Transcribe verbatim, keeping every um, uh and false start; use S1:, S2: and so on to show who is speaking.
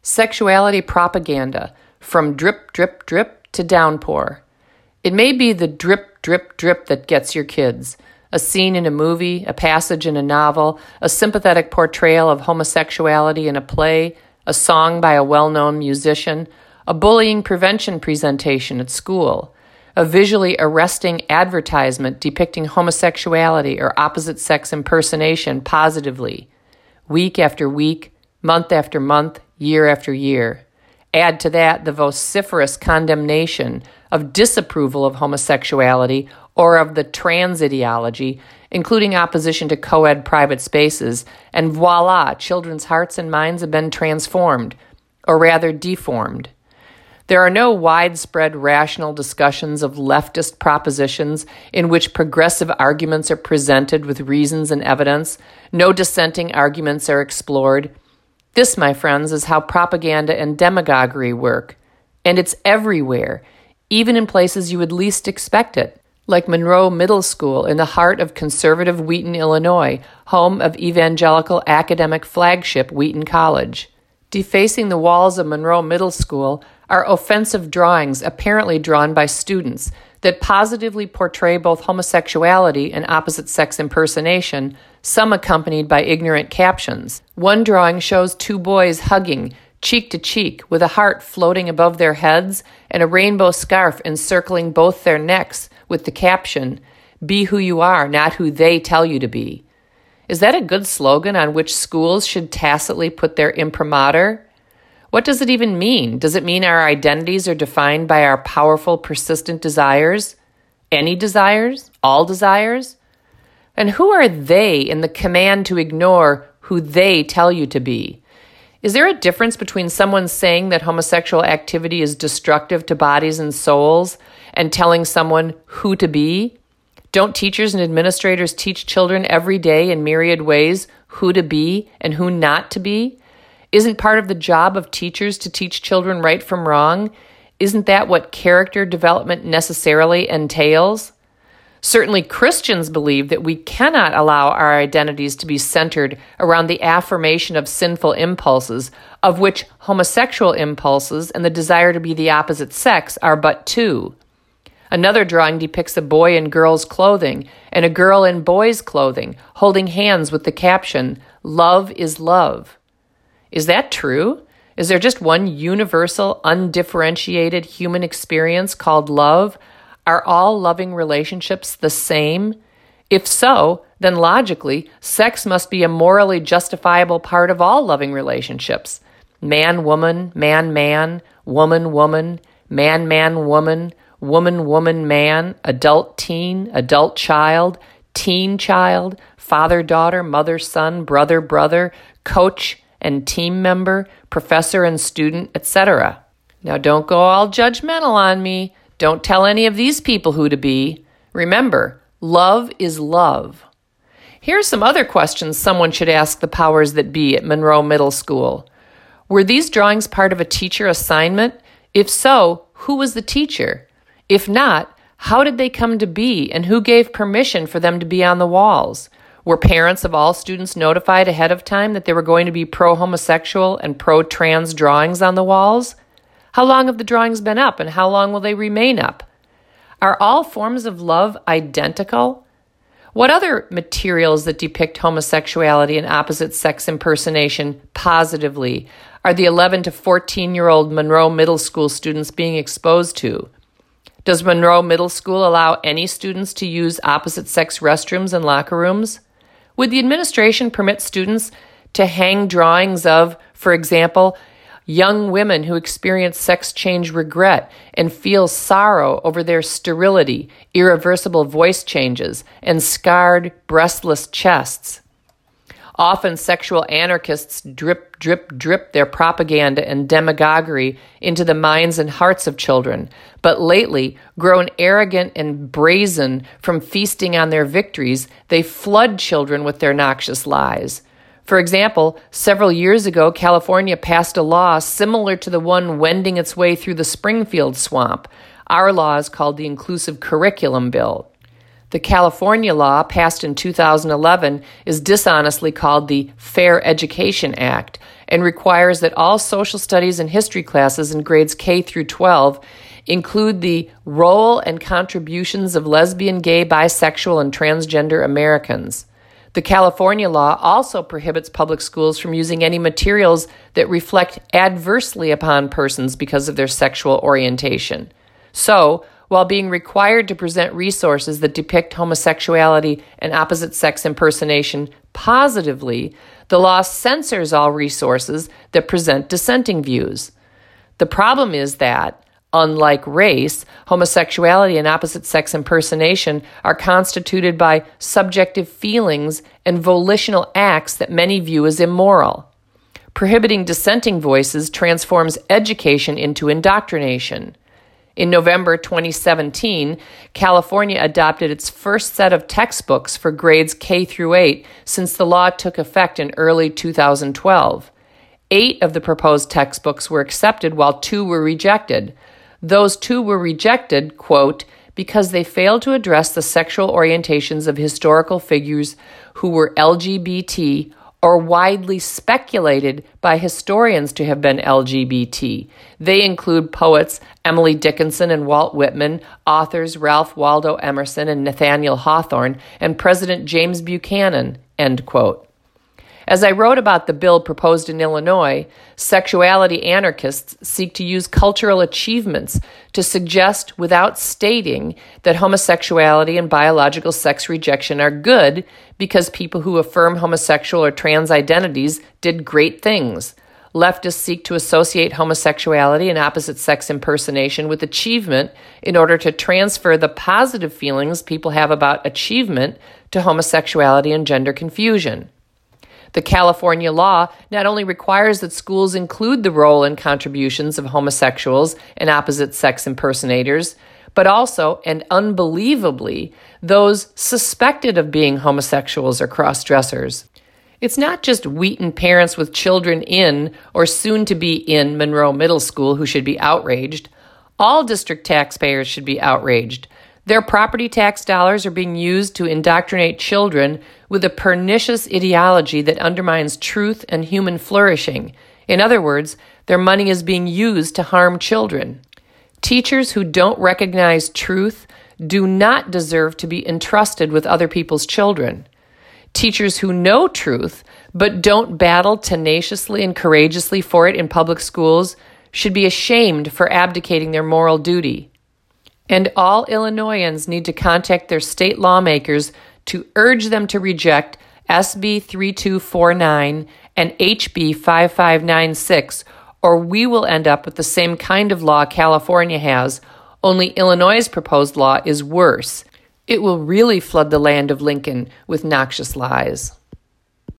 S1: Sexuality propaganda, from drip, drip, drip to downpour. It may be the drip, drip, drip that gets your kids. A scene in a movie, a passage in a novel, a sympathetic portrayal of homosexuality in a play, a song by a well-known musician, a bullying prevention presentation at school, a visually arresting advertisement depicting homosexuality or opposite-sex impersonation positively, week after week, month after month, year after year. Add to that the vociferous condemnation of disapproval of homosexuality or of the trans ideology, including opposition to co-ed private spaces, and voila, children's hearts and minds have been transformed, or rather deformed. There are no widespread rational discussions of leftist propositions in which progressive arguments are presented with reasons and evidence. No dissenting arguments are explored. This, my friends, is how propaganda and demagoguery work. And it's everywhere, even in places you would least expect it, like Monroe Middle School in the heart of conservative Wheaton, Illinois, home of evangelical academic flagship Wheaton College. Defacing the walls of Monroe Middle School are offensive drawings apparently drawn by students that positively portray both homosexuality and opposite-sex impersonation, some accompanied by ignorant captions. One drawing shows two boys hugging, cheek to cheek, with a heart floating above their heads and a rainbow scarf encircling both their necks with the caption, "Be who you are, not who they tell you to be." Is that a good slogan on which schools should tacitly put their imprimatur? What does it even mean? Does it mean our identities are defined by our powerful, persistent desires? Any desires? All desires? And who are they in the command to ignore who they tell you to be? Is there a difference between someone saying that homosexual activity is destructive to bodies and souls and telling someone who to be? Don't teachers and administrators teach children every day in myriad ways who to be and who not to be? Isn't part of the job of teachers to teach children right from wrong? Isn't that what character development necessarily entails? Certainly Christians believe that we cannot allow our identities to be centered around the affirmation of sinful impulses, of which homosexual impulses and the desire to be the opposite sex are but two. Another drawing depicts a boy in girls' clothing and a girl in boys' clothing, holding hands with the caption, "Love is love." Is that true? Is there just one universal, undifferentiated human experience called love? Are all loving relationships the same? If so, then logically, sex must be a morally justifiable part of all loving relationships. Man-woman, man-man, woman-woman, man-man-woman, woman-woman-man, adult-teen, adult-child, teen-child, father-daughter, mother-son, brother-brother, coach and team member, professor and student, et cetera. Now don't go all judgmental on me. Don't tell any of these people who to be. Remember, love is love. Here are some other questions someone should ask the powers that be at Monroe Middle School. Were these drawings part of a teacher assignment? If so, who was the teacher? If not, how did they come to be and who gave permission for them to be on the walls? Were parents of all students notified ahead of time that there were going to be pro-homosexual and pro-trans drawings on the walls? How long have the drawings been up and how long will they remain up? Are all forms of love identical? What other materials that depict homosexuality and opposite-sex impersonation positively are the eleven to fourteen-year-old Monroe Middle School students being exposed to? Does Monroe Middle School allow any students to use opposite-sex restrooms and locker rooms? Would the administration permit students to hang drawings of, for example, young women who experience sex change regret and feel sorrow over their sterility, irreversible voice changes, and scarred, breastless chests? Often sexual anarchists drip, drip, drip their propaganda and demagoguery into the minds and hearts of children, but lately, grown arrogant and brazen from feasting on their victories, they flood children with their noxious lies. For example, several years ago, California passed a law similar to the one wending its way through the Springfield swamp. Our law is called the Inclusive Curriculum Bill. The California law, passed in two thousand eleven, is dishonestly called the Fair Education Act and requires that all social studies and history classes in grades K through twelve include the role and contributions of lesbian, gay, bisexual, and transgender Americans. The California law also prohibits public schools from using any materials that reflect adversely upon persons because of their sexual orientation. So, while being required to present resources that depict homosexuality and opposite-sex impersonation positively, the law censors all resources that present dissenting views. The problem is that, unlike race, homosexuality and opposite-sex impersonation are constituted by subjective feelings and volitional acts that many view as immoral. Prohibiting dissenting voices transforms education into indoctrination. In November twenty seventeen, California adopted its first set of textbooks for grades K through eight since the law took effect in early two thousand twelve. Eight of the proposed textbooks were accepted while two were rejected. Those two were rejected, quote, because they failed to address the sexual orientations of historical figures who were L G B T or widely speculated by historians to have been L G B T. They include poets Emily Dickinson and Walt Whitman, authors Ralph Waldo Emerson and Nathaniel Hawthorne, and President James Buchanan, end quote. As I wrote about the bill proposed in Illinois, sexuality anarchists seek to use cultural achievements to suggest, without stating, that homosexuality and biological sex rejection are good because people who affirm homosexual or trans identities did great things. Leftists seek to associate homosexuality and opposite-sex impersonation with achievement in order to transfer the positive feelings people have about achievement to homosexuality and gender confusion. The California law not only requires that schools include the role and contributions of homosexuals and opposite-sex impersonators, but also, and unbelievably, those suspected of being homosexuals or cross-dressers. It's not just Wheaton parents with children in or soon to be in Monroe Middle School who should be outraged. All district taxpayers should be outraged. Their property tax dollars are being used to indoctrinate children with a pernicious ideology that undermines truth and human flourishing. In other words, their money is being used to harm children. Teachers who don't recognize truth do not deserve to be entrusted with other people's children. Teachers who know truth but don't battle tenaciously and courageously for it in public schools should be ashamed for abdicating their moral duty. And all Illinoisans need to contact their state lawmakers to urge them to reject S B thirty-two forty-nine and H B fifty-five ninety-six, or we will end up with the same kind of law California has, only Illinois' proposed law is worse. It will really flood the land of Lincoln with noxious lies.